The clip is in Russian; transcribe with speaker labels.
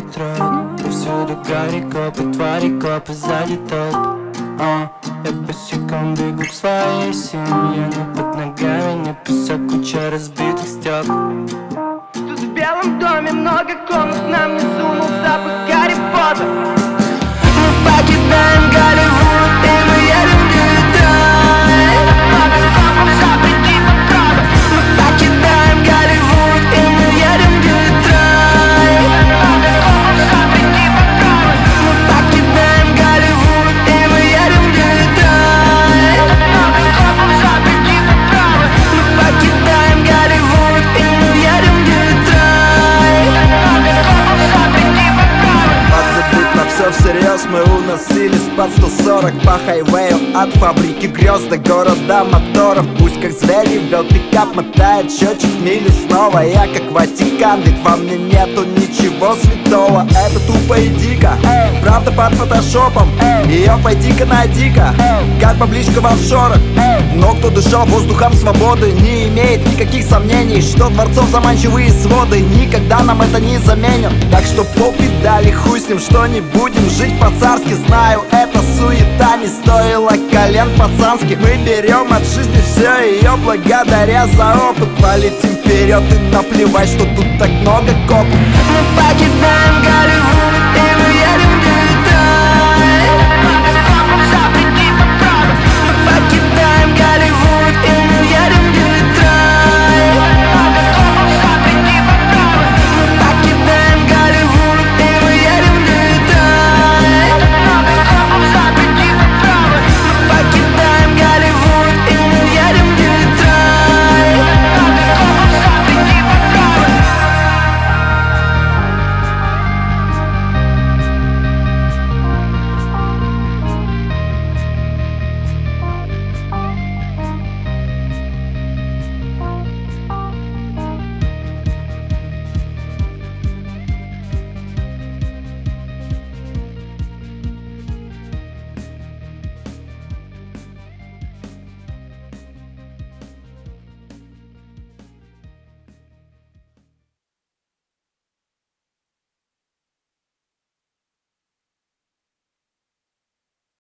Speaker 1: трот. Повсюду гарри, копы, твари, копы, сзади толп. Я босиком бегу к своей семье, но под ногами не песок, куча разбитых стекол.
Speaker 2: Тут в Белом доме много комнат, нам не сунул запах Гарри Поттер. Мы покидаем Голливуд, и мы едем в Детройт. Много копов, запрети попробуй. Мы покидаем Голливуд, и мы едем в Детройт. Много копов, запрети попробуй. Мы покидаем Голливуд, и мы едем в Детройт. Много копов, запрети попробуй. Мы покидаем Голливуд, и мы едем в Детройт. Много копов, запрети попробуй.
Speaker 3: Подзабыв на все всерьез, мы уносились под 140 по хайвею. От фабрики грез до города моторов. Пусть как звери вел пикап, мотает счетчик мили снова. Я как Ватикан, ведь во мне нету ничего святого. Это тупо и дико, правда под фотошопом. Ее пойди-ка найди-ка, как баблишка в офшорах. Но кто дышал воздухом свободы, не имеет никаких сомнений, что дворцов заманчивые своды никогда нам это не заменят. Так что попедали, хуй с ним, что не будем жить по-царски. Знаю, эта суета не стоила колен пацанских. Мы берем от жизни все ее благодаря за опыт. Полетим вперед и наплевать, что тут так много копов.
Speaker 2: Мы покидаем